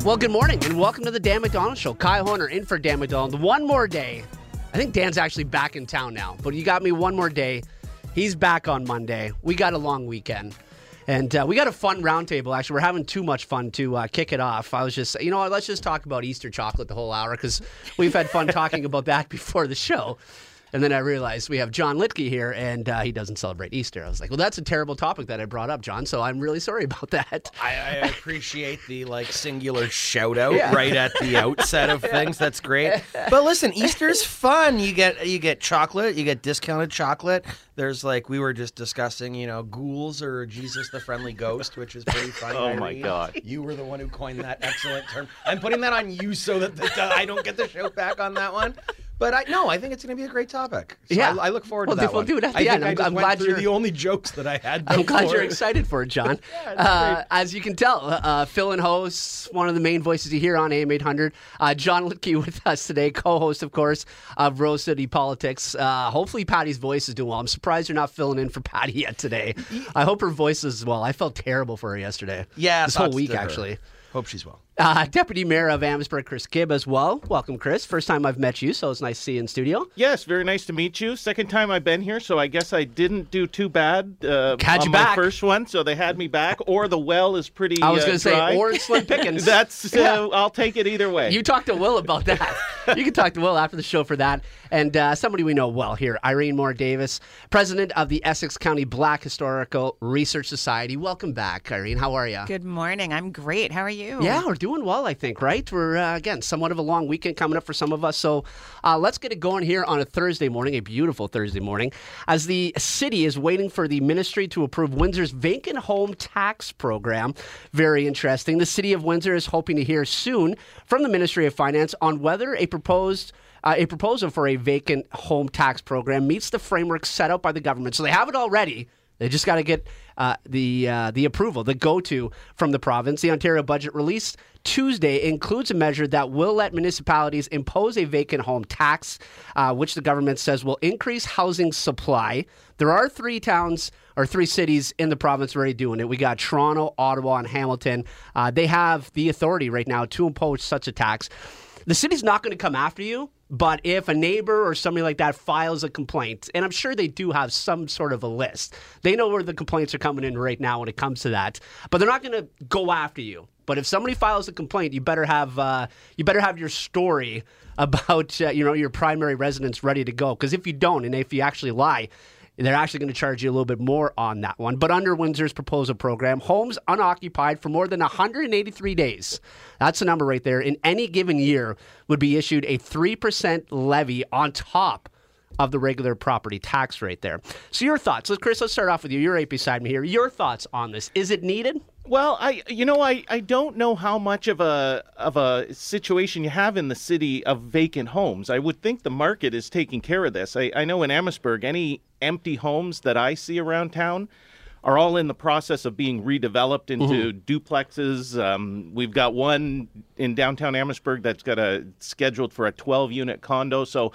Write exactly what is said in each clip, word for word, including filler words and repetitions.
Well, good morning and welcome to the Dan McDonald Show. Kyle Horner in for Dan McDonald. One more day. I think Dan's actually back in town now, but you got me one more day. He's back on Monday. We got a long weekend. And uh, we got a fun roundtable, actually. We're having too much fun to uh, kick it off. I was just, you know what, let's just talk about Easter chocolate the whole hour because we've had fun talking about that before the show. And then I realized we have John Litke here, and uh, he doesn't celebrate Easter. I was like, well, that's a terrible topic that I brought up, John, so I'm really sorry about that. I, I appreciate the, like, singular shout-out Yeah. right at the outset of things. That's great. But listen, Easter's fun. You get you get chocolate. You get discounted chocolate. There's, like, we were just discussing, you know, ghouls or Jesus the Friendly Ghost, which is pretty fun. Oh, my Irene. God. You were the one who coined that excellent term. I'm putting that on you so that the, I don't get the shout back on that one. But I no, I think it's going to be a great topic. So Yeah. I, I look forward Well, to that we'll one. do it at the I think end. I I'm- just I'm went glad through you're- the only jokes that I had. I'm glad before. you're excited for it, John. Yeah, it's uh, great. as you can tell, uh, Phil and host, one of the main voices you hear on A M eight hundred. Uh, John Litke with us today, co-host, of course, of Rose City Politics. Uh, hopefully Patty's voice is doing well. I'm surprised you're not filling in for Patty yet today. I hope her voice is well. I felt terrible for her yesterday. Yeah, This whole thoughts week, to her. actually. Hope she's well. Uh, Deputy Mayor of Amherstburg, Chris Gibb, as well. Welcome, Chris. First time I've met you, so it's nice to see you in studio. Yes, very nice to meet you. Second time I've been here, so I guess I didn't do too bad uh, Had on you my back. first one, so they had me back. Or the well is pretty I was uh, going to say, dry. or Slim Pickens. That's, uh, Yeah. I'll take it either way. You talk to Will about that. You can talk to Will after the show for that. And uh, somebody we know well here, Irene Moore Davis, president of the Essex County Black Historical Research Society. Welcome back, Irene. How are you? Good morning. I'm great. How are you? Yeah, we're doing well, I think, right? We're, uh, again, somewhat of a long weekend coming up for some of us. So uh, let's get it going here on a Thursday morning, a beautiful Thursday morning, as the city is waiting for the ministry to approve Windsor's vacant home tax program. Very interesting. The city of Windsor is hoping to hear soon from the Ministry of Finance on whether a proposed Uh, a proposal for a vacant home tax program meets the framework set out by the government. So they have it already. They just got to get uh, the uh, the approval, the go-to from the province. The Ontario budget released Tuesday includes a measure that will let municipalities impose a vacant home tax, uh, which the government says will increase housing supply. There are three towns or three cities in the province already doing it. We got Toronto, Ottawa, and Hamilton. Uh, they have the authority right now to impose such a tax. The city's not going to come after you, but if a neighbor or somebody like that files a complaint, and I'm sure they do have some sort of a list, they know where the complaints are coming in right now when it comes to that, but they're not going to go after you. But if somebody files a complaint, you better have uh, you better have your story about uh, you know your primary residence ready to go. Because if you don't, and if you actually lie, they're actually going to charge you a little bit more on that one. But under Windsor's proposal program, homes unoccupied for more than one hundred eighty-three days, that's the number right there, in any given year would be issued a three percent levy on top of the regular property tax rate there. So your thoughts. So Chris, let's start off with you. You're right beside me here. Your thoughts on this. Is it needed? Well, I you know I, I don't know how much of a of a situation you have in the city of vacant homes. I would think the market is taking care of this. I, I know in Amherstburg, any empty homes that I see around town are all in the process of being redeveloped into mm-hmm. duplexes. Um, we've got one in downtown Amherstburg that's got a scheduled for a twelve unit condo. So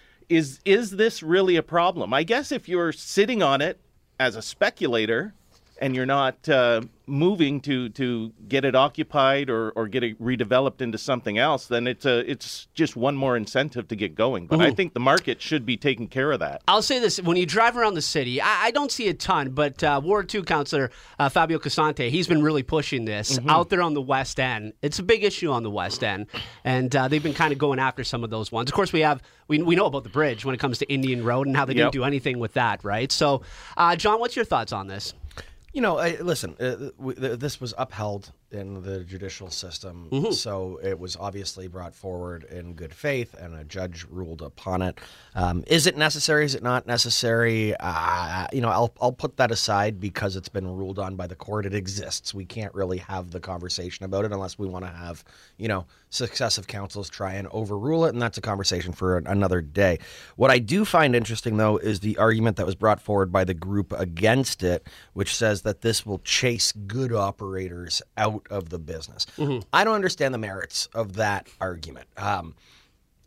is is this really a problem? I guess if you're sitting on it as a speculator and you're not uh, moving to, to get it occupied or, or get it redeveloped into something else, then it's a, it's just one more incentive to get going. But mm-hmm. I think the market should be taking care of that. I'll say this. When you drive around the city, I, I don't see a ton, but uh, Ward two Councillor uh, Fabio Casante, he's been really pushing this mm-hmm. out there on the West End. It's a big issue on the West End, and uh, they've been kind of going after some of those ones. Of course, we have we, we know about the bridge when it comes to Indian Road and how they yep. didn't do anything with that, right? So, uh, John, what's your thoughts on this? You know, I, listen, uh, w- th- this was upheld in the judicial system, mm-hmm. so it was obviously brought forward in good faith, and a judge ruled upon it. Um, is it necessary? Is it not necessary? Uh, you know, I'll I'll put that aside because it's been ruled on by the court. It exists. We can't really have the conversation about it unless we want to have, you know, successive councils try and overrule it, and that's a conversation for another day. What I do find interesting, though, is the argument that was brought forward by the group against it, which says that this will chase good operators out of the business. Mm-hmm. I don't understand the merits of that argument. Um, if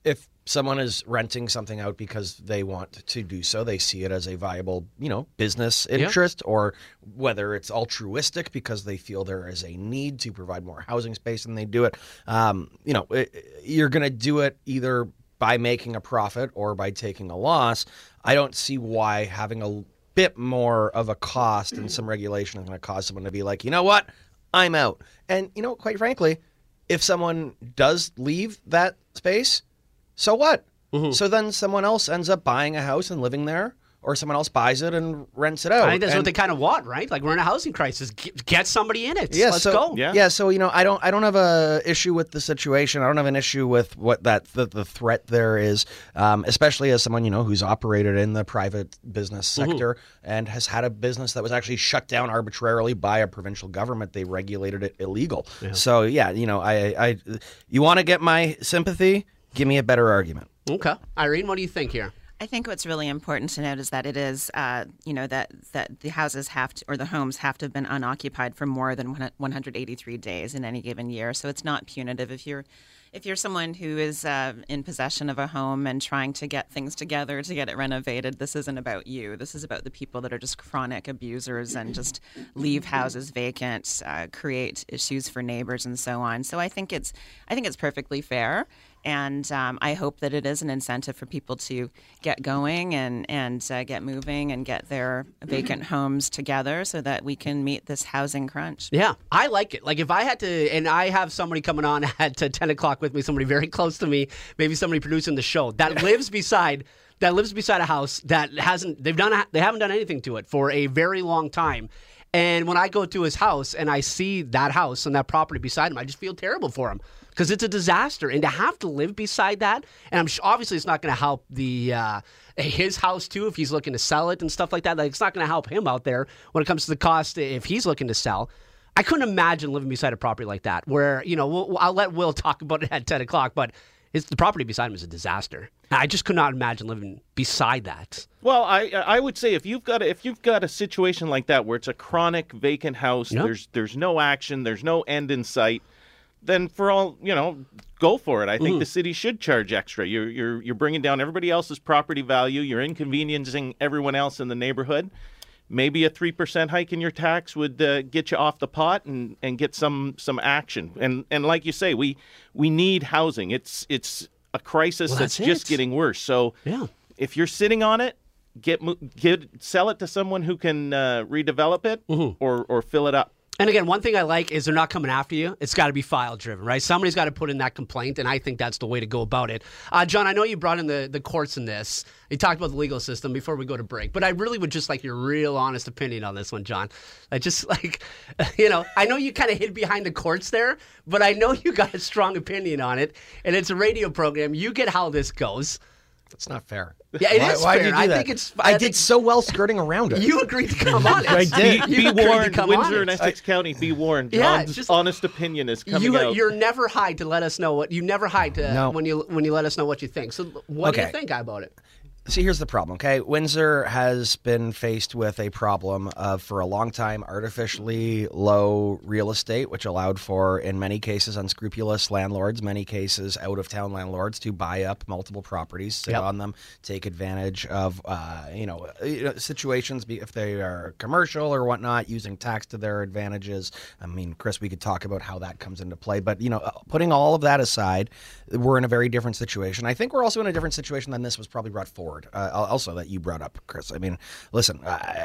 someone is renting something out because they want to do so, they see it as a viable, you know, business interest, yeah. or whether it's altruistic because they feel there is a need to provide more housing space and they do it. Um, you know, it, you're going to do it either by making a profit or by taking a loss. I don't see why having a bit more of a cost and some regulation is going to cause someone to be like, you know what, I'm out. And, you know, quite frankly, if someone does leave that space, so what? Mm-hmm. So then someone else ends up buying a house and living there, or someone else buys it and rents it out. I think that's and, what they kind of want, right? Like, we're in a housing crisis. Get, get somebody in it. Yeah, Let's so, go. Yeah. yeah, so, you know, I don't I don't have a issue with the situation. I don't have an issue with what that the, the threat there is, um, especially as someone, you know, who's operated in the private business sector mm-hmm. and has had a business that was actually shut down arbitrarily by a provincial government. They regulated it illegal. Yeah. So, yeah, you know, I, I you want to get my sympathy? Give me a better argument. Okay. Irene, what do you think here? I think what's really important to note is that it is, uh, you know, that, that the houses have to, or the homes have to have been unoccupied for more than one hundred eighty-three days in any given year. So it's not punitive. If you're if you're someone who is uh, in possession of a home and trying to get things together to get it renovated, this isn't about you. This is about the people that are just chronic abusers and just leave houses vacant, uh, create issues for neighbors and so on. So I think it's I think it's perfectly fair. And um, I hope that it is an incentive for people to get going and, and uh, get moving and get their vacant homes together so that we can meet this housing crunch. Yeah, I like it. Like if I had to, and I have somebody coming on at uh, ten o'clock with me, somebody very close to me, maybe somebody producing the show, that lives beside that lives beside a house that hasn't, they've done, they haven't done anything to it for a very long time. And when I go to his house and I see that house and that property beside him, I just feel terrible for him because it's a disaster. And to have to live beside that, and I'm sure, obviously it's not going to help the uh, his house too if he's looking to sell it and stuff like that. Like it's not going to help him out there when it comes to the cost if he's looking to sell. I couldn't imagine living beside a property like that where, you know, we'll, I'll let Will talk about it at ten o'clock, but it's, the property beside him is a disaster. I just could not imagine living beside that. Well, I I would say if you've got a, if you've got a situation like that where it's a chronic vacant house, yep. there's there's no action, there's no end in sight, then for all, you know, go for it. I think mm. the city should charge extra. You're you're you're bringing down everybody else's property value. You're inconveniencing everyone else in the neighborhood. Maybe a three percent hike in your tax would uh, get you off the pot and, and get some some action. And and like you say, we we need housing. It's it's a crisis well, that's, that's just getting worse. So yeah. if you're sitting on it, get get sell it to someone who can uh, redevelop it mm-hmm. or or fill it up. And again, one thing I like is they're not coming after you. It's got to be file-driven, right? Somebody's got to put in that complaint, and I think that's the way to go about it. Uh, John, I know you brought in the, the courts in this. You talked about the legal system before we go to break, but I really would just like your real honest opinion on this one, John. I just like, you know, I know you kind of hid behind the courts there, but I know you got a strong opinion on it, and it's a radio program. You get how this goes. That's not fair. Yeah, it why, is why fair. Did you do I that? think it's. I, I think did so well skirting around it. You agreed to come on it. I did. Be, be warned, Windsor and Essex I, County. Be warned. Yeah, John's just, honest opinion is coming you, out. You're never hide to let us know what you never hide to no. when you when you let us know what you think. So what okay. do you think about it? See, here's the problem, okay? Windsor has been faced with a problem of, for a long time, artificially low real estate, which allowed for, in many cases, unscrupulous landlords, many cases out-of-town landlords, to buy up multiple properties, sit yep. on them, take advantage of, uh, you know, situations, if they are commercial or whatnot, using tax to their advantages. I mean, Chris, we could talk about how that comes into play. But, you know, putting all of that aside, we're in a very different situation. I think we're also in a different situation than this was probably brought forward. Uh, also that you brought up, Chris. I mean, listen,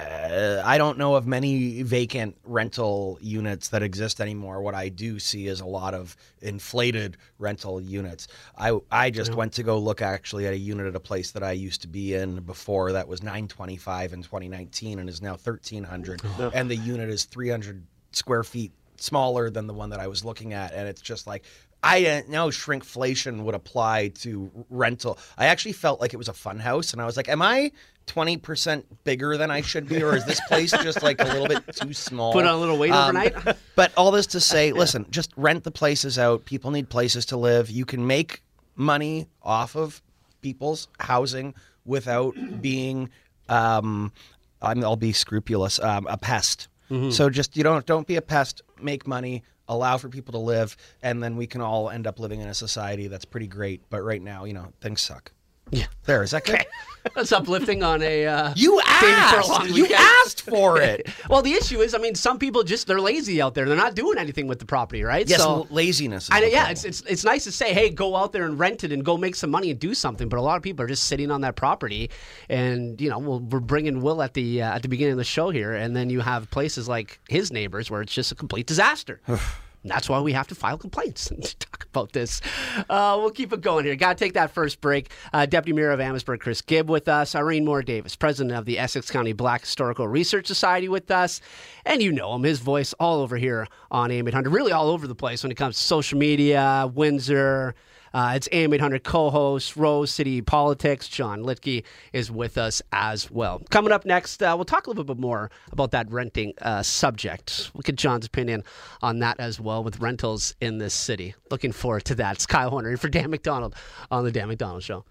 I, I don't know of many vacant rental units that exist anymore. What I do see is a lot of inflated rental units. I I just yeah. went to go look actually at a unit at a place that I used to be in before that was nine twenty-five in twenty nineteen and is now thirteen hundred. Oh. And the unit is three hundred square feet smaller than the one that I was looking at. And it's just like, I didn't know shrinkflation would apply to rental. I actually felt like it was a fun house, and I was like, am I twenty percent bigger than I should be, or is this place just like a little bit too small? Put on a little weight um, overnight? But all this to say, listen, just rent the places out. People need places to live. You can make money off of people's housing without being, um, I'm, I'll be scrupulous, um, a pest. Mm-hmm. So just, you don't don't be a pest, make money. allow for people to live, and then we can all end up living in a society that's pretty great. But right now, you know, things suck. Yeah. There, is that good? Okay. That's uplifting on a uh, You asked asked! for a long You weekend. asked for it! Well, the issue is, I mean, some people just, they're lazy out there. They're not doing anything with the property, right? Yes, so, l- laziness is I know, the yeah, problem. it's, it's it's nice to say, hey, go out there and rent it and go make some money and do something. But a lot of people are just sitting on that property, and you know, we'll, we're bringing Will at the uh, at the beginning of the show here, and then you have places like his neighbors where it's just a complete disaster. And that's why we have to file complaints and talk about this. Uh, we'll keep it going here. Got to take that first break. Uh, Deputy Mayor of Amherstburg, Chris Gibb, with us. Irene Moore-Davis, President of the Essex County Black Historical Research Society, with us. And you know him, his voice all over here on A M eight hundred, really all over the place when it comes to social media, Windsor. Uh, it's A M eight hundred co-host, Rose City Politics. John Litke is with us as well. Coming up next, uh, we'll talk a little bit more about that renting uh, subject. We'll get John's opinion on that as well with rentals in this city. Looking forward to that. It's Kyle Horner in for Dan McDonald on The Dan McDonald Show.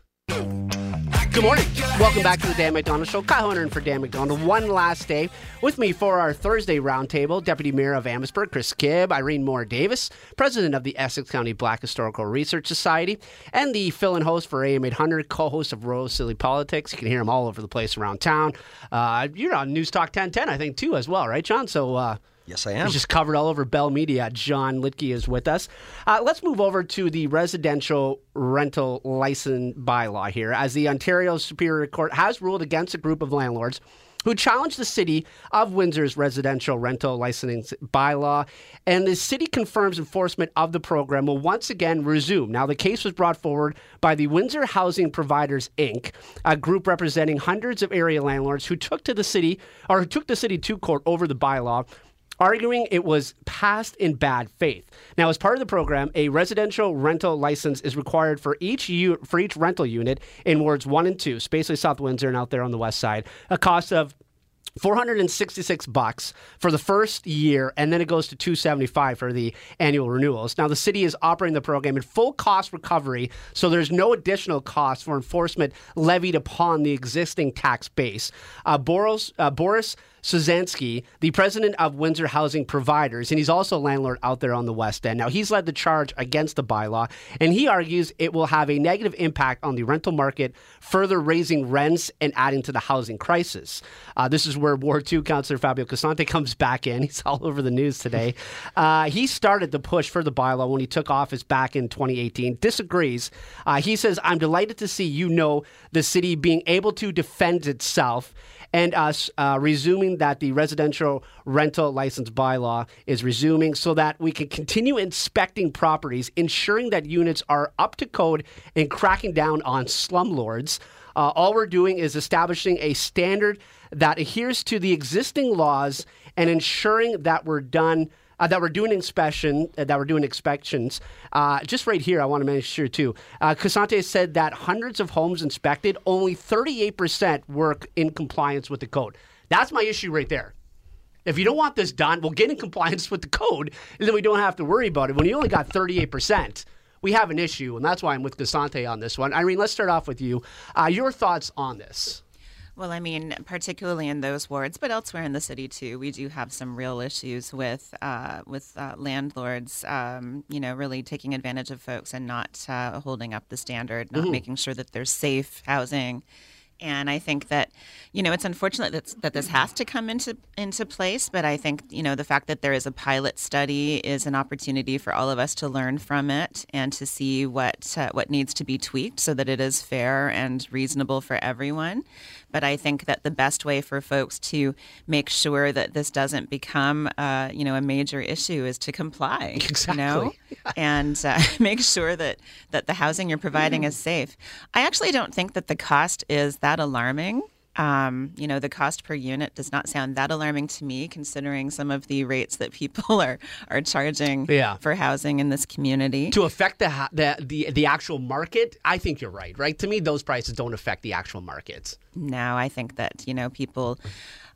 Good morning. Welcome back to the Dan McDonald Show. Kyle Hunter in for Dan McDonald. One last day with me for our Thursday roundtable. Deputy Mayor of Amherstburg, Chris Gibb, Irene Moore-Davis, President of the Essex County Black Historical Research Society, and the fill-in host for A M eight hundred, co-host of Rose City Politics. You can hear him all over the place around town. Uh, you're on News Talk ten ten, I think, too, as well, right, John? So, uh, Yes, I am. He's just covered all over Bell Media. John Litke is with us. Uh, let's move over to the residential rental license bylaw here, as the Ontario Superior Court has ruled against a group of landlords who challenged the City of Windsor's residential rental licensing bylaw, and the city confirms enforcement of the program will once again resume. Now, the case was brought forward by the Windsor Housing Providers, Incorporated, a group representing hundreds of area landlords who took to the city, or who took the city to court over the bylaw, arguing it was passed in bad faith. Now, as part of the program, a residential rental license is required for each u- for each rental unit in wards one and two, so basically South Windsor and out there on the west side, a cost of four hundred sixty-six bucks for the first year, and then it goes to two hundred seventy-five for the annual renewals. Now, the city is operating the program in full cost recovery, so there's no additional cost for enforcement levied upon the existing tax base. Uh, Boris, uh, Boris Suzansky, the president of Windsor Housing Providers, and he's also a landlord out there on the West End. Now, he's led the charge against the bylaw, and he argues it will have a negative impact on the rental market, further raising rents and adding to the housing crisis. Uh, this is where Ward two Councillor Fabio Casante comes back in. He's all over the news today. Uh, he started the push for the bylaw when he took office back in twenty eighteen, disagrees. Uh, he says, I'm delighted to see, you know, the city being able to defend itself and us uh, resuming that the residential rental license bylaw is resuming so that we can continue inspecting properties, ensuring that units are up to code and cracking down on slumlords. Uh, all we're doing is establishing a standard that adheres to the existing laws and ensuring that we're done Uh, that we're doing inspection, uh, that we're doing inspections. Uh, just right here, I want to make sure too. Uh, Casante said that hundreds of homes inspected, only thirty-eight percent work in compliance with the code. That's my issue right there. If you don't want this done, we'll get in compliance with the code, and then we don't have to worry about it. When you only got thirty-eight percent, we have an issue, and that's why I'm with Casante on this one. Irene, let's start off with you. Uh, your thoughts on this? Well, I mean, particularly in those wards, but elsewhere in the city too, we do have some real issues with uh, with uh, landlords, um, you know, really taking advantage of folks and not uh, holding up the standard, not Mm-hmm. making sure that there's safe housing. And I think that, you know, it's unfortunate that, that this has to come into into place. But I think, you know, the fact that there is a pilot study is an opportunity for all of us to learn from it and to see what uh, what needs to be tweaked so that it is fair and reasonable for everyone. But I think that the best way for folks to make sure that this doesn't become, uh, you know, a major issue is to comply. Exactly. You know? and uh, make sure that, that the housing you're providing is safe. I actually don't think that the cost is that alarming. Um, you know, the cost per unit does not sound that alarming to me, considering some of the rates that people are, are charging Yeah. for housing in this community. To affect the, ha- the the the actual market, I think you're right. Right, to me, those prices don't affect the actual markets. No, I think that, you know, people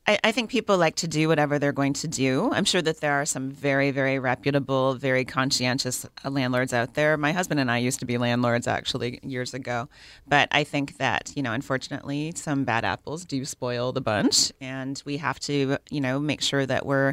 I, I think people like to do whatever they're going to do. I'm sure that there are some very, very reputable, very conscientious landlords out there. My husband and I used to be landlords actually years ago. But I think that, you know, unfortunately, some bad apples do spoil the bunch. And we have to, you know, make sure that we're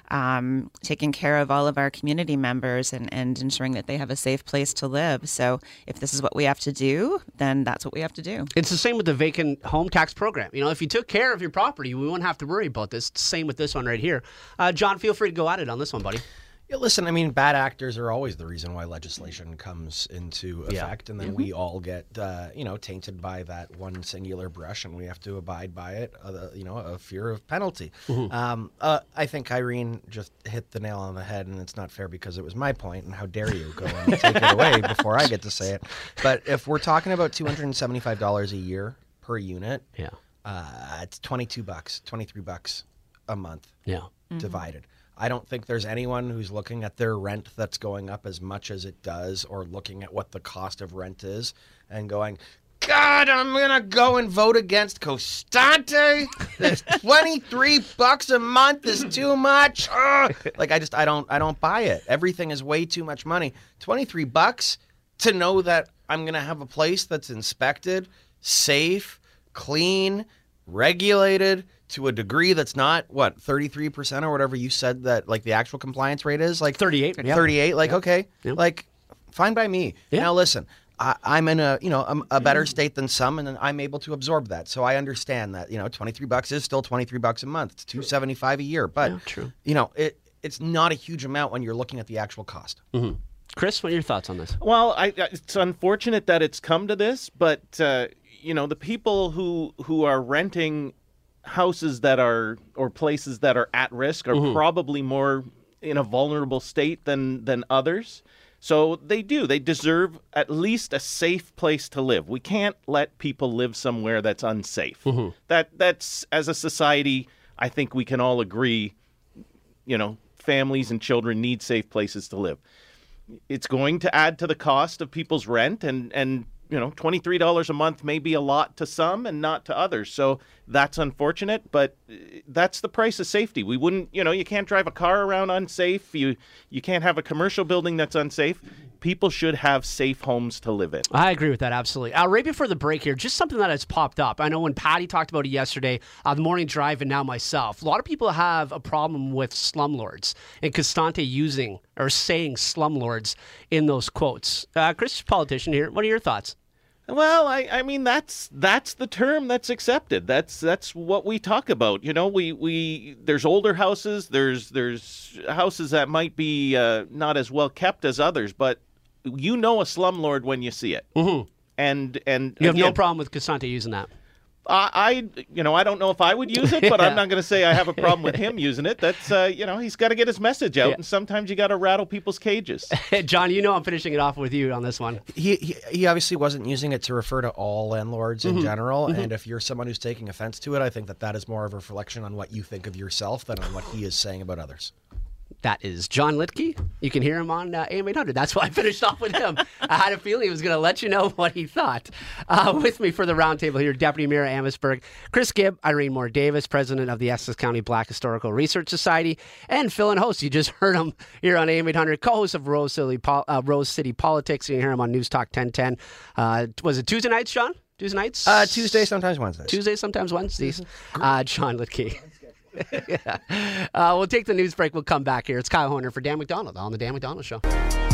um, taking care of all of our community members and, and ensuring that they have a safe place to live. So if this is what we have to do, then that's what we have to do. It's the same with the vacant home tax program. You know, if you took care of your property, we wouldn't have to worry about this. Same with this one right here. Uh, John, feel free to go at it on this one, buddy. Yeah, listen, I mean, bad actors are always the reason why legislation comes into effect, yeah. and then mm-hmm. we all get, uh, you know, tainted by that one singular brush, and we have to abide by it, uh, you know, a fear of penalty. Mm-hmm. Um, uh, I think Irene just hit the nail on the head, and it's not fair because it was my point, and how dare you go and take it away before I get to say it. But if we're talking about two hundred seventy-five dollars a year per unit, yeah, uh, it's twenty-two bucks, twenty-three bucks a month, yeah, mm-hmm. divided. I don't think there's anyone who's looking at their rent that's going up as much as it does, or looking at what the cost of rent is and going, God, I'm going to go and vote against Costante. This twenty-three bucks a month is too much. Ugh. Like, I just, I don't, I don't buy it. Everything is way too much money. twenty-three bucks to know that I'm going to have a place that's inspected, safe, clean, regulated, to a degree that's not, what, thirty-three percent or whatever you said that, like, the actual compliance rate is? Like thirty-eight. thirty-eight, like, yeah. okay. Yeah. Like, fine by me. Yeah. Now, listen, I, I'm in a, you know, a, a better state than some, and I'm able to absorb that. So I understand that, you know, twenty-three bucks is still twenty-three bucks a month. It's two seventy-five a year. But, yeah, true. you know, it it's not a huge amount when you're looking at the actual cost. Mm-hmm. Chris, what are your thoughts on this? Well, I, it's unfortunate that it's come to this, but, uh, you know, the people who who are renting houses that are, or places that are at risk, are mm-hmm. probably more in a vulnerable state than than others. So they do. They deserve at least a safe place to live. We can't let people live somewhere that's unsafe. Mm-hmm. That that's, as a society, I think we can all agree, you know, families and children need safe places to live. It's going to add to the cost of people's rent, and and you know, twenty-three dollars a month may be a lot to some and not to others. So that's unfortunate, but that's the price of safety. We wouldn't, you know, you can't drive a car around unsafe. You you can't have a commercial building that's unsafe. People should have safe homes to live in. I agree with that, absolutely. Uh, right before the break here, just something that has popped up. I know when Patty talked about it yesterday, uh, the morning drive, and now myself, a lot of people have a problem with slumlords and Costante using or saying slumlords in those quotes. Uh, Chris, politician here, what are your thoughts? Well, I, I mean, that's that's the term that's accepted. That's that's what we talk about. You know, we, we there's older houses, there's there's houses that might be uh, not as well kept as others, but you know a slumlord when you see it. Mm-hmm. And and you have again, no problem with Costante using that. I, I, you know, I don't know if I would use it, but yeah. I'm not going to say I have a problem with him using it. That's, uh, you know, he's got to get his message out, yeah. and sometimes you got to rattle people's cages. John, you know I'm finishing it off with you on this one. He he, he obviously wasn't using it to refer to all landlords mm-hmm. in general, mm-hmm. and if you're someone who's taking offense to it, I think that that is more of a reflection on what you think of yourself than on what he is saying about others. That is John Litke. You can hear him on uh, A M eight hundred. That's why I finished off with him. I had a feeling he was going to let you know what he thought. Uh, with me for the roundtable here, Deputy Mayor Amherstburg, Chris Gibb, Irene Moore-Davis, President of the Essex County Black Historical Research Society, and Phil and host. You just heard him here on A M eight hundred, co-host of Rose City, uh, Rose City Politics. You can hear him on News Talk ten ten. Uh, was it Tuesday nights, John? Tuesday nights? Uh, Tuesday, sometimes Wednesdays. Tuesday, sometimes Wednesdays. Uh, John Litke. yeah. uh, we'll take the news break. We'll come back here. It's Kyle Horner for Dan McDonald on the Dan McDonald Show.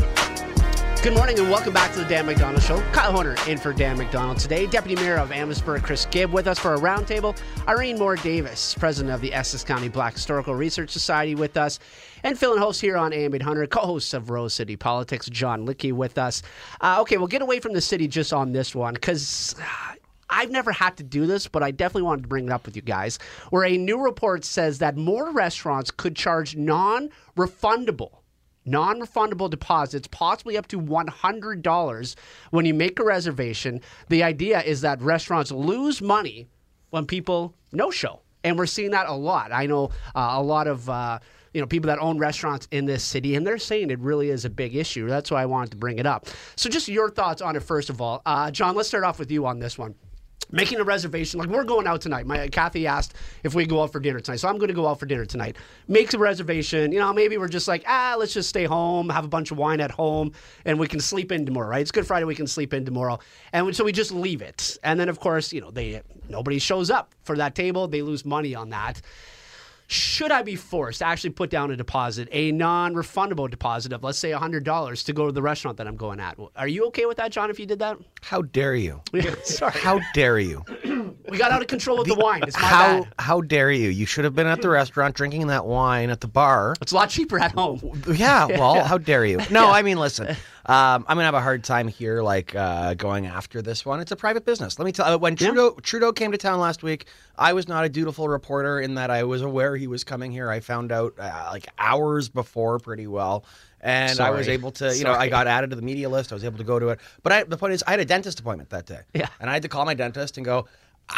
Good morning and welcome back to the Dan McDonald Show. Kyle Horner in for Dan McDonald today. Deputy Mayor of Amherstburg, Chris Gibb, with us for a roundtable. Irene Moore-Davis, President of the Essex County Black Historical Research Society, with us. And Phil and host here on A M eight hundred, co-host of Rose City Politics, John Litke, with us. Uh, okay, we'll get away from the city just on this one because Uh, I've never had to do this, but I definitely wanted to bring it up with you guys, where a new report says that more restaurants could charge non-refundable, non-refundable deposits, possibly up to one hundred dollars when you make a reservation. The idea is that restaurants lose money when people no-show, and we're seeing that a lot. I know uh, a lot of uh, you know people that own restaurants in this city, and they're saying it really is a big issue. That's why I wanted to bring it up. So just your thoughts on it, first of all. Uh, John, let's start off with you on this one. making a reservation. Like, we're going out tonight. My Kathy asked if we go out for dinner tonight, so I'm going to go out for dinner tonight. Make a reservation. You know, maybe we're just like, ah, let's just stay home, have a bunch of wine at home, and we can sleep in tomorrow, right? It's Good Friday, we can sleep in tomorrow. And so we just leave it. And then, of course, you know, they nobody shows up for that table. They lose money on that. Should I be forced to actually put down a deposit, a non-refundable deposit of, let's say, one hundred dollars to go to the restaurant that I'm going at? Are you okay with that, John, if you did that? How dare you? Sorry. How dare you? We got out of control with the, the wine. It's my how, bad. How dare you? You should have been at the restaurant drinking that wine at the bar. It's a lot cheaper at home. Yeah, well, yeah. How dare you? No, yeah. I mean, listen, um, I'm going to have a hard time here, like, uh, going after this one. It's a private business. Let me tell you, when Trudeau, yeah. Trudeau came to town last week, I was not a dutiful reporter in that I was aware he was coming here. I found out, uh, like, hours before pretty well. And Sorry. I was able to, you Sorry. know, I got added to the media list. I was able to go to it. But I, the point is, I had a dentist appointment that day. Yeah. And I had to call my dentist and go,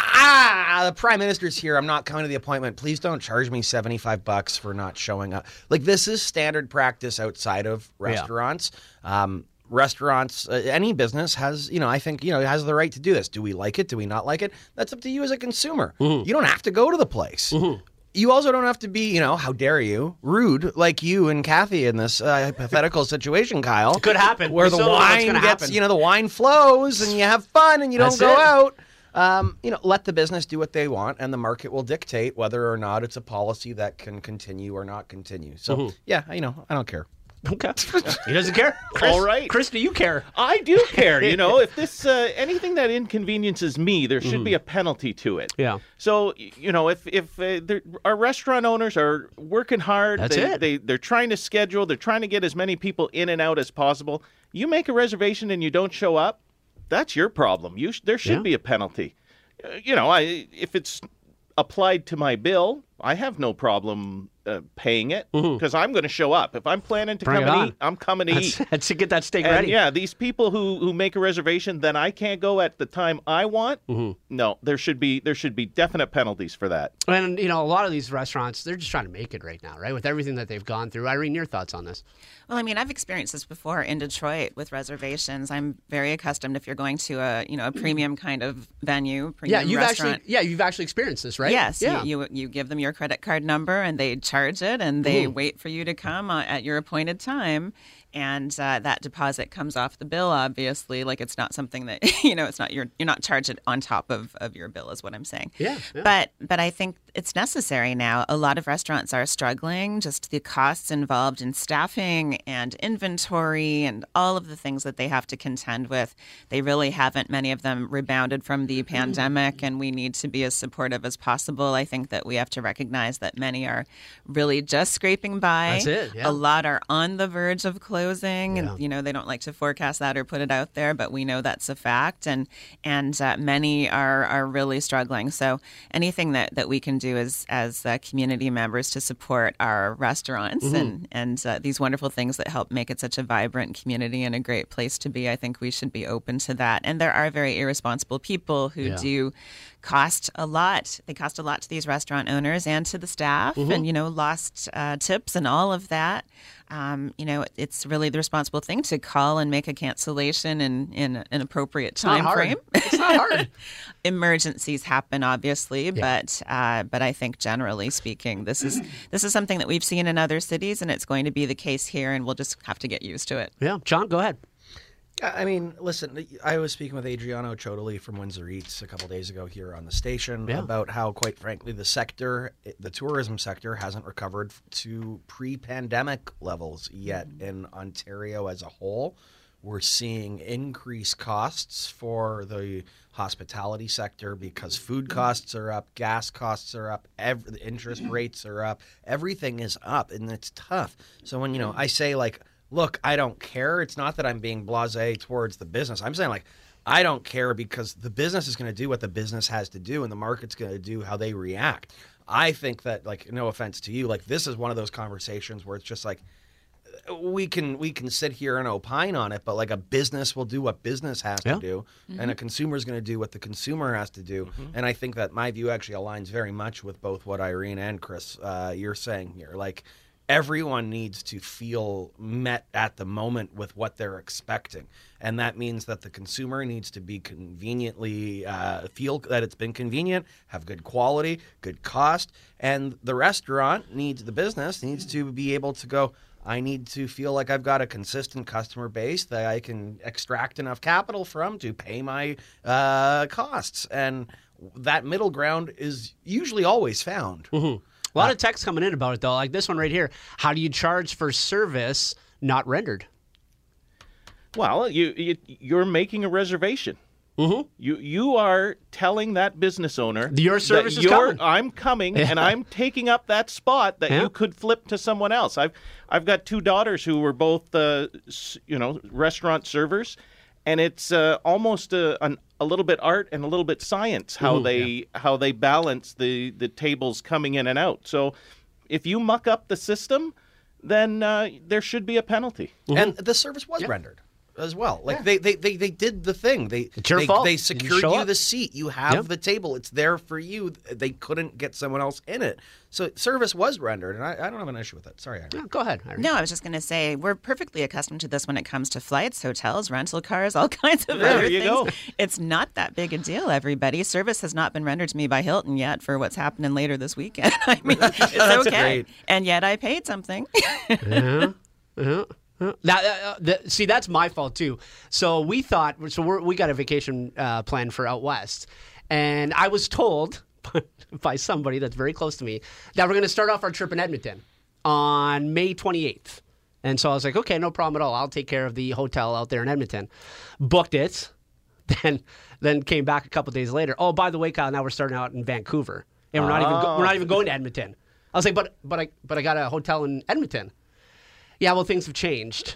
ah, the Prime Minister's here. I'm not coming to the appointment. Please don't charge me seventy-five bucks for not showing up. Like, this is standard practice outside of restaurants. Yeah. Um, restaurants, uh, any business has, you know, I think, you know, has the right to do this. Do we like it? Do we not like it? That's up to you as a consumer. Mm-hmm. You don't have to go to the place. Mm-hmm. You also don't have to be, you know, how dare you, rude like you and Kathy in this uh, hypothetical situation, Kyle. It could happen. Where we the wine gets, happen. you know, the wine flows and you have fun and you don't That's go it. out. Um, you know, let the business do what they want, and the market will dictate whether or not it's a policy that can continue or not continue. So, mm-hmm. yeah, you know, I don't care. Okay. He doesn't care. Chris, All right. Chris, do you care? I do care. You know, if this, uh, anything that inconveniences me, there should mm. be a penalty to it. Yeah. So, you know, if, if uh, our restaurant owners are working hard, That's they, it. They, they're trying to schedule, they're trying to get as many people in and out as possible. You make a reservation and you don't show up, that's your problem. You sh- There should yeah. be a penalty. Uh, you know, I if it's applied to my bill, I have no problem uh, paying it because mm-hmm. I'm going to show up. If I'm planning to Bring come and eat, I'm coming to that's, eat. That's to get that steak and ready. Yeah, these people who, who make a reservation, then I can't go at the time I want. Mm-hmm. No, there should be there should be definite penalties for that. And you know, a lot of these restaurants, they're just trying to make it right now, right? With everything that they've gone through. Irene, your thoughts on this? Well, I mean, I've experienced this before in Detroit with reservations. I'm very accustomed if you're going to a you know a premium kind of venue, premium yeah, you've restaurant. actually yeah you've actually experienced this, right? Yes. Yeah. You, you you give them your credit card number and they charge it and they Ooh. wait for you to come uh, at your appointed time. And uh, that deposit comes off the bill, obviously. Like, it's not something that, you know, it's not, you're, you're not charged it on top of, of your bill is what I'm saying. Yeah, yeah. But, but I think it's necessary now. A lot of restaurants are struggling, just the costs involved in staffing and inventory and all of the things that they have to contend with. They really haven't, many of them, rebounded from the pandemic, and we need to be as supportive as possible. I think that we have to recognize that many are really just scraping by. That's it, yeah. A lot are on the verge of closing. Closing, yeah. and you know they don't like to forecast that or put it out there, but we know that's a fact, and and uh, many are are really struggling. So anything that, that we can do as as uh, community members to support our restaurants mm-hmm. and and uh, these wonderful things that help make it such a vibrant community and a great place to be, I think we should be open to that. And there are very irresponsible people who yeah. do cost a lot. They cost a lot to these restaurant owners and to the staff, mm-hmm. and you know lost uh, tips and all of that. Um, you know, it's really the responsible thing to call and make a cancellation in, in an appropriate time frame. It's not hard. Emergencies happen, obviously, yeah. but uh, but I think generally speaking, this is this is something that we've seen in other cities, and it's going to be the case here, and we'll just have to get used to it. Yeah, John, go ahead. I mean, listen, I was speaking with Adriano Chodoli from Windsor Eats a couple days ago here on the station yeah. about how, quite frankly, the sector, the tourism sector, hasn't recovered to pre-pandemic levels yet in Ontario as a whole. We're seeing increased costs for the hospitality sector because food costs are up, gas costs are up, every, the interest rates are up. Everything is up, and it's tough. So when, you know, I say, like, look, I don't care. It's not that I'm being blasé towards the business. I'm saying, like, I don't care because the business is going to do what the business has to do, and the market's going to do how they react. I think that, like, no offense to you, like, this is one of those conversations where it's just like, we can we can sit here and opine on it, but like a business will do what business has yeah. to do, mm-hmm. and a consumer is going to do what the consumer has to do. Mm-hmm. And I think that my view actually aligns very much with both what Irene and Chris uh, you're saying here. Like, everyone needs to feel met at the moment with what they're expecting. And that means that the consumer needs to be conveniently, uh, feel that it's been convenient, have good quality, good cost. And the restaurant needs, the business needs to be able to go, I need to feel like I've got a consistent customer base that I can extract enough capital from to pay my uh, costs. And that middle ground is usually always found. Mm-hmm. A lot uh, of texts coming in about it, though. Like this one right here. How do you charge for service not rendered? Well, you, you you're making a reservation. Mm-hmm. You you are telling that business owner your service is you're, coming. I'm coming and I'm taking up that spot that yeah. you could flip to someone else. I've I've got two daughters who were both uh, you know restaurant servers, and it's uh, almost a, an, a little bit art and a little bit science how mm, they yeah. how they balance the the tables coming in and out. So if you muck up the system, then uh, there should be a penalty. Mm-hmm. And the service was yeah. rendered as well. Like yeah. they, they, they, they did the thing. They it's your they, fault. They secured you, you the seat. You have yep. the table. It's there for you. They couldn't get someone else in it. So service was rendered, and I, I don't have an issue with that. Sorry, Irene. No, go ahead, Irene. No, I was just going to say we're perfectly accustomed to this when it comes to flights, hotels, rental cars, all kinds of there other you things. Go. It's not that big a deal, everybody. Service has not been rendered to me by Hilton yet for what's happening later this weekend. I mean, it's That's okay. Great. And yet I paid something. yeah. Yeah. Now, uh, the, see, that's my fault too. So we thought, so we're, we got a vacation uh, planned for out west, and I was told by somebody that's very close to me that we're going to start off our trip in Edmonton on May twenty-eighth. And so I was like, okay, no problem at all. I'll take care of the hotel out there in Edmonton. Booked it, then then came back a couple days later. Oh, by the way, Kyle, now we're starting out in Vancouver, and we're not even go- we're not even going to Edmonton. I was like, but but I but I got a hotel in Edmonton. Yeah, well, things have changed.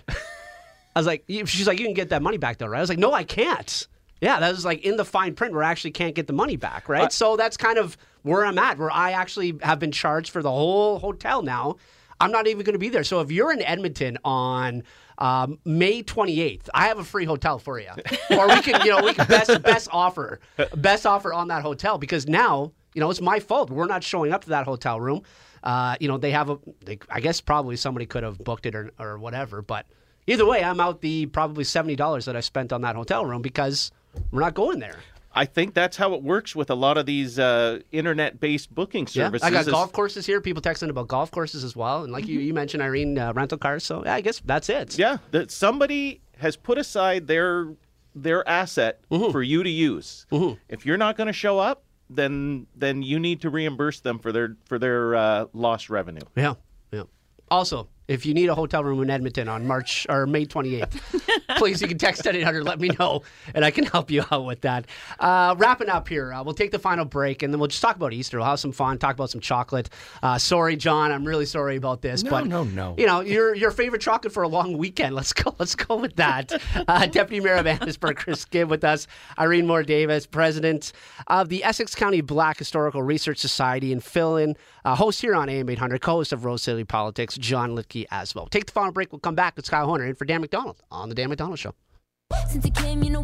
I was like, she's like, you can get that money back though, right? I was like, no, I can't. Yeah, that was like in the fine print where I actually can't get the money back, right? Uh, so that's kind of where I'm at, where I actually have been charged for the whole hotel now. I'm not even going to be there. So if you're in Edmonton on um, May twenty-eighth, I have a free hotel for you. Or we can, you know, we can best best offer, best offer on that hotel, because now, you know, it's my fault. We're not showing up to that hotel room. Uh, you know, they have a, they, I guess probably somebody could have booked it or, or whatever. But either way, I'm out the probably seventy dollars that I spent on that hotel room because we're not going there. I think that's how it works with a lot of these uh, internet-based booking services. Yeah, I got golf courses here. People texting about golf courses as well. And like mm-hmm. you, you mentioned, Irene, uh, rental cars. So yeah, I guess that's it. Yeah, that somebody has put aside their their asset mm-hmm. for you to use. Mm-hmm. If you're not going to show up, then then you need to reimburse them for their for their uh, lost revenue. Yeah, yeah. Also, if you need a hotel room in Edmonton on March or May twenty-eighth, please, you can text ten eight hundred, let me know, and I can help you out with that. Uh, wrapping up here, uh, we'll take the final break, and then we'll just talk about Easter. We'll have some fun, talk about some chocolate. Uh, sorry, John, I'm really sorry about this. No, but, no, no. You know, your your favorite chocolate for a long weekend. Let's go Let's go with that. Uh, Deputy Mayor of Amherstburg, Chris Gibb, with us. Irene Moore-Davis, President of the Essex County Black Historical Research Society, and fill-in uh, host here on A M eight hundred, co-host of Rose City Politics, John Litke as well. Take the final break. We'll come back. It's Kyle Horner in for Dan McDonald on The Dan McDonald Show. Came, you know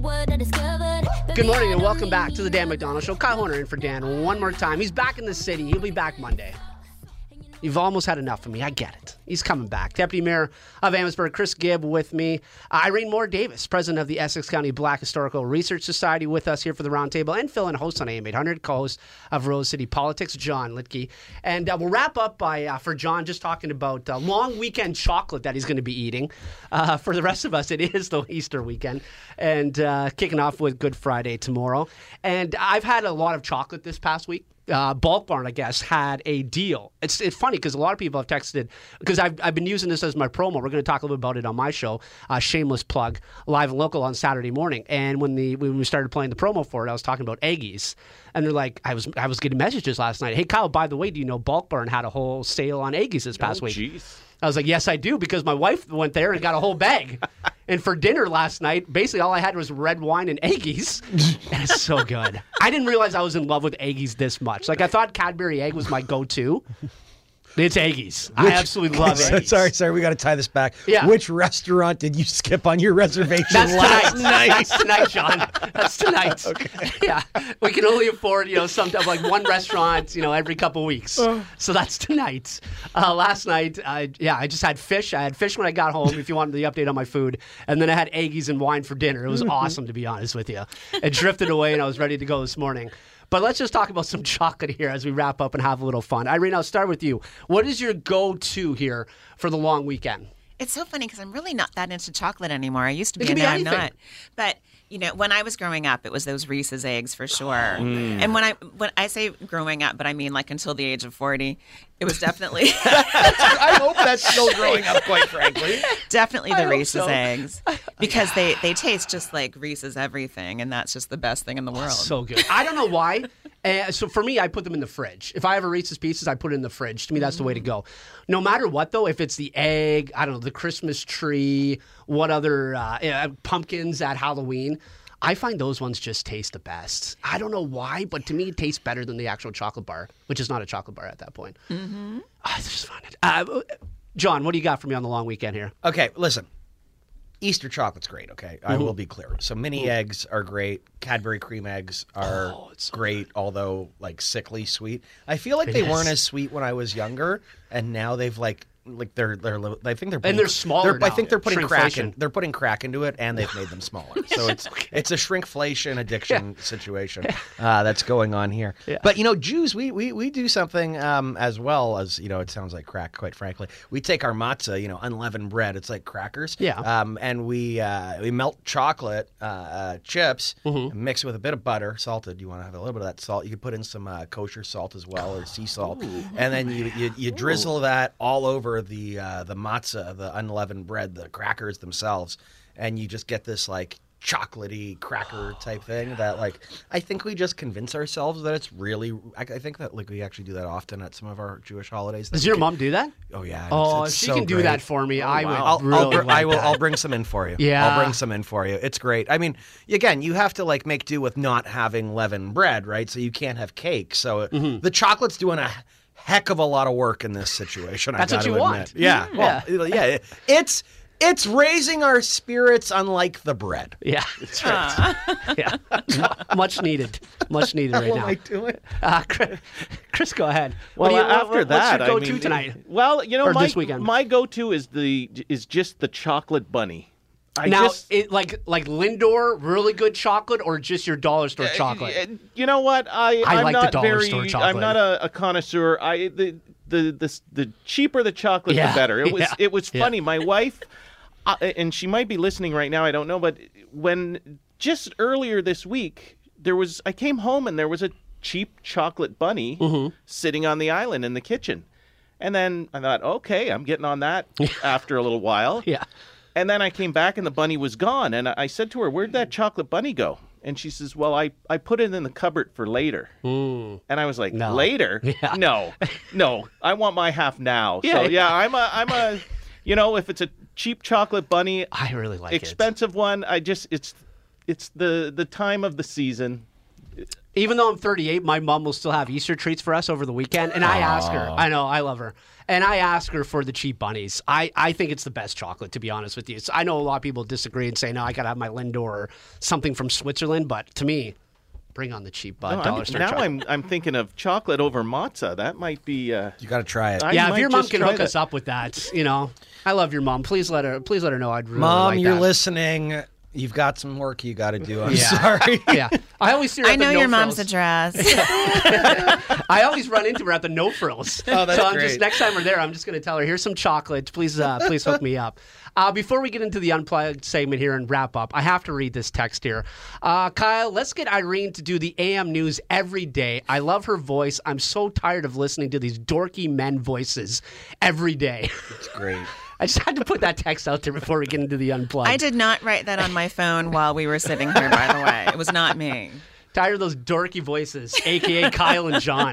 Good morning and welcome back to The Dan McDonald Show. Kyle Horner in for Dan one more time. He's back in the city. He'll be back Monday. You've almost had enough of me. I get it. He's coming back. Deputy Mayor of Amherstburg, Chris Gibb, with me. Uh, Irene Moore-Davis, President of the Essex County Black Historical Research Society, with us here for the roundtable, and fill-in host on A M eight hundred, co-host of Rose City Politics, John Litke. And uh, we'll wrap up by, uh, for John, just talking about uh, long weekend chocolate that he's going to be eating. Uh, for the rest of us, it is the Easter weekend. And uh, kicking off with Good Friday tomorrow. And I've had a lot of chocolate this past week. Uh, Bulk Barn, I guess, had a deal. It's it's funny because a lot of people have texted, because I've, I've been using this as my promo. We're going to talk a little bit about it on my show, uh, shameless plug, live and local on Saturday morning. And when the when we started playing the promo for it, I was talking about Aggies. And they're like, I was I was getting messages last night. Hey, Kyle, by the way, do you know Bulk Barn had a whole sale on Aggies this past oh, week? Geez. I was like, yes, I do, because my wife went there and got a whole bag. And for dinner last night, basically all I had was red wine and Aggies. And it's so good. I didn't realize I was in love with Aggies this much. Like, I thought Cadbury egg was my go-to. It's Aggies. I absolutely love So- Aggies. sorry, sorry, we got to tie this back. Yeah. Which restaurant did you skip on your reservation That's last tonight. night? That's tonight, John. That's tonight. Okay. Yeah, we can only afford, you know, sometimes like one restaurant, you know, every couple weeks. So that's tonight. Uh, last night, I, yeah, I just had fish. I had fish when I got home. If you wanted the update on my food, and then I had Aggies and wine for dinner. It was awesome, to be honest with you. It drifted away, and I was ready to go this morning. But let's just talk about some chocolate here as we wrap up and have a little fun. Irene, I'll start with you. What is your go-to here for the long weekend? It's so funny because I'm really not that into chocolate anymore. I used to be, It can and be now anything. I'm not. But you know, when I was growing up, it was those Reese's eggs for sure. And when I when I say growing up, but I mean like until the age of forty, it was definitely I hope that's still growing up, quite frankly. definitely the I hope Reese's so. eggs because they they taste just like Reese's everything, and that's just the best thing in the world. So good. I don't know why. Uh, so for me, I put them in the fridge. If I have a Reese's Pieces, I put it in the fridge. To me, that's the way to go. No matter what, though, if it's the egg, I don't know, the Christmas tree, what other uh, uh, pumpkins at Halloween, I find those ones just taste the best. I don't know why, but to me, it tastes better than the actual chocolate bar, which is not a chocolate bar at that point. Mm-hmm. I just find it. Uh, John, what do you got for me on the long weekend here? Okay, listen. Easter chocolate's great, okay? I will be clear. So mini eggs are great. Cadbury cream eggs are Oh, it's so great, although like sickly sweet. I feel like they is. weren't as sweet when I was younger, and now they've like like they're they're li- I think they're putting, they're smaller they're- I now. think they're putting crack in, Shrinkflation. they're putting crack into it, and they've made them smaller. So it's it's a shrinkflation addiction situation uh, that's going on here. Yeah. But you know, Jews, we we, we do something um, as well as, you know, it sounds like crack, quite frankly. We take our matzah, you know, unleavened bread. It's like crackers. Yeah. Um, and we uh, we melt chocolate uh, uh, chips, Mm-hmm. mix it with a bit of butter, salted. You want to have a little bit of that salt. You could put in some uh, kosher salt as well, or sea salt, and then you you, you drizzle that all over the uh, the matzah, the unleavened bread, the crackers themselves, and you just get this like chocolatey cracker type thing that, like, I think we just convince ourselves that it's really. I, I think that like we actually do that often at some of our Jewish holidays. Does your mom do that? Oh yeah. Oh, it's, if it's she so can do great. that for me, I would I'll, really I'll, br- like I will. that. I'll bring some in for you. Yeah. I'll bring some in for you. It's great. I mean, again, you have to like make do with not having leavened bread, right? So you can't have cake. So Mm-hmm. the chocolate's doing a heck of a lot of work in this situation. That's I what gotta you admit. want. Yeah. Mm. Well, yeah. It's it's raising our spirits, unlike the bread. Yeah, that's right. Yeah, much needed, much needed right What now. am I doing? Uh, Chris, Chris, go ahead. Well, what do you, after what, that, what's your go-to I mean, tonight? Well, you know, Or my this weekend? my go-to is the is just the chocolate bunny. I Now, just, it, like like Lindor, really good chocolate, or just your dollar store chocolate? Uh, You know what? I I I'm like the not dollar very. store chocolate. I'm not a, a connoisseur. I the the the the cheaper the chocolate, Yeah, the better. It was yeah, it was yeah. funny. My wife, uh, and she might be listening right now. I don't know, but when just earlier this week there was, I came home and there was a cheap chocolate bunny Mm-hmm. sitting on the island in the kitchen, and then I thought, okay, I'm getting on that after a little while. Yeah. And then I came back and the bunny was gone. And I said to her, where'd that chocolate bunny go? And she says, well, I, I put it in the cupboard for later. And I was like, No. later? Yeah. No, no, I want my half now. Yeah, so yeah. yeah, I'm a, I'm a, you know, if it's a cheap chocolate bunny, I really like expensive one, I just, it's, it's the, the time of the season. it. Even though I'm thirty-eight, my mom will still have Easter treats for us over the weekend, and I ask her. I know, I love her, and I ask her for the cheap bunnies. I, I think it's the best chocolate, to be honest with you. So I know a lot of people disagree and say, no, I gotta have my Lindor or something from Switzerland, but to me, bring on the cheap uh, No, I'm- dollar store now chocolate. I'm, I'm thinking of chocolate over matzah. That might be, uh, You got to try it. I Yeah, if might your mom just can try hook us that. up with that, you know, I love your mom. Please let her. Please let her know. I'd really Mom, like you're that. listening. You've got some work you got to do. I'm Yeah. sorry. Yeah, I always see her. I at the know no your mom's frills. address. I always run into her at the no frills. Oh, that's so I'm great. just next time we're there, I'm just going to tell her, here's some chocolate. Please, uh, please hook me up. Uh, before we get into the unplugged segment here and wrap up, I have to read this text here. Uh, Kyle, let's get Irene to do the A M news every day. I love her voice. I'm so tired of listening to these dorky men voices every day. It's great. I just had to put that text out there before we get into the unplugged. I did not write that on my phone while we were sitting here, by the way. It was not me. Tired of those dorky voices, a k a. Kyle and John.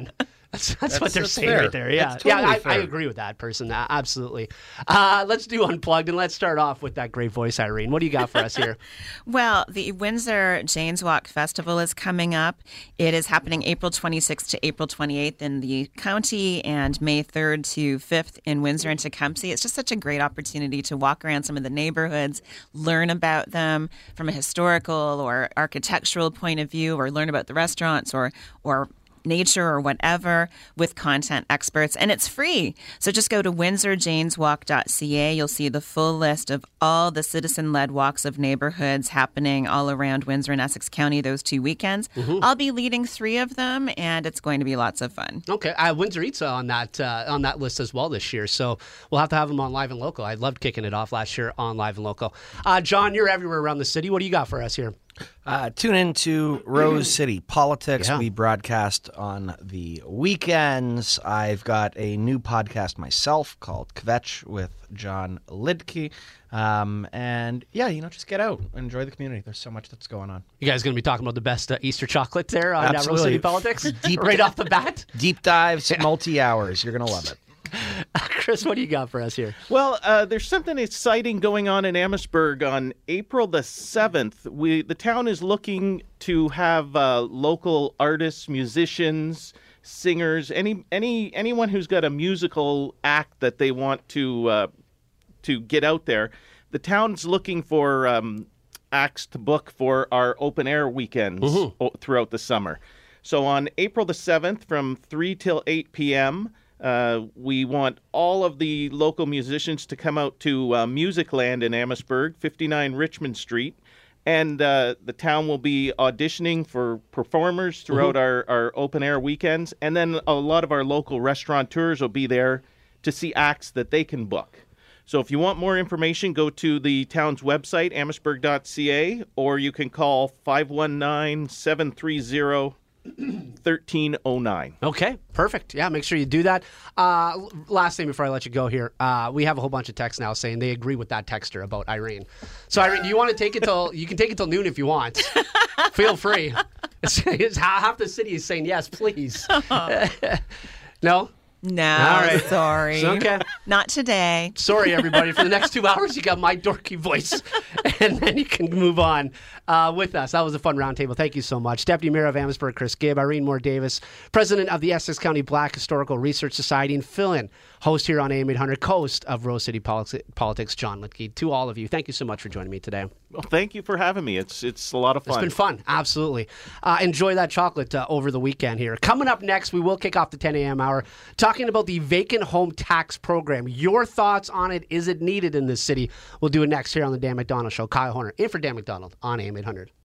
That's, that's, That's- what they're that's saying fair. right there. Yeah, That's yeah, totally I, I fair. agree with that person. Uh, absolutely. Uh, let's do Unplugged, and let's start off with that great voice, Irene. What do you got for us here? Well, the Windsor Janes Walk Festival is coming up. It is happening April twenty-sixth to April twenty-eighth in the county and May third to fifth in Windsor and Tecumseh. It's just such a great opportunity to walk around some of the neighborhoods, learn about them from a historical or architectural point of view, or learn about the restaurants or or nature or whatever with content experts, and it's free. So just go to windsor janes walk dot c a. You'll see the full list of all the citizen-led walks of neighborhoods happening all around Windsor and Essex County those two weekends. Mm-hmm. I'll be leading three of them, and it's going to be lots of fun. Okay, uh, Windsor Eats on that uh, on that list as well this year, so we'll have to have them on Live and Local. I loved kicking it off last year on Live and Local. Uh, John, you're everywhere around the city. What do you got for us here? Uh, tune in to Rose City Politics. Yeah. We broadcast on the weekends. I've got a new podcast myself called Kvetch with John Lidke. Um, and yeah, you know, just get out, enjoy the community. There's so much that's going on. You guys going to be talking about the best uh, Easter chocolate there on uh, Rose Absolutely. City Politics? Deep- right off the bat? Deep dives, multi hours. You're going to love it. Chris, what do you got for us here? Well, uh, there's something exciting going on in Amherstburg on April the seventh. We the town is looking to have uh, local artists, musicians, singers, any any anyone who's got a musical act that they want to uh, to get out there. The town's looking for um, acts to book for our open air weekends o- throughout the summer. So on April the seventh, from three till eight p.m. Uh, we want all of the local musicians to come out to uh, Musicland in Amherstburg, fifty-nine Richmond Street, and uh, the town will be auditioning for performers throughout our, our open-air weekends, and then a lot of our local restaurateurs will be there to see acts that they can book. So if you want more information, go to the town's website, amherstburg dot c a, or you can call five one nine, seven three zero, one three zero nine. Okay, perfect. Yeah, make sure you do that. Uh, l- last thing before I let you go here, uh, we have a whole bunch of texts now saying they agree with that texter about Irene. So Irene, do you want to take it till you can take it till noon if you want. Feel free. It's, it's, half the city is saying yes, please. No. No, All right. sorry. It's okay. Not today. Sorry, everybody. For the next two hours, you got my dorky voice, and then you can move on uh, with us. That was a fun roundtable. Thank you so much. Deputy Mayor of Amherstburg, Chris Gibb, Irene Moore-Davis, President of the Essex County Black Historical Research Society, and fill-in host here on A M eight hundred, co-host of Rose City Politi- Politics, John Lidke. To all of you, thank you so much for joining me today. Well, thank you for having me. It's it's a lot of fun. It's been fun. Absolutely. Uh, enjoy that chocolate uh, over the weekend here. Coming up next, we will kick off the ten a.m. hour talking about the vacant home tax program. Your thoughts on it? Is it needed in this city? We'll do it next here on the Dan McDonald Show. Kyle Horner in for Dan McDonald on A M eight hundred.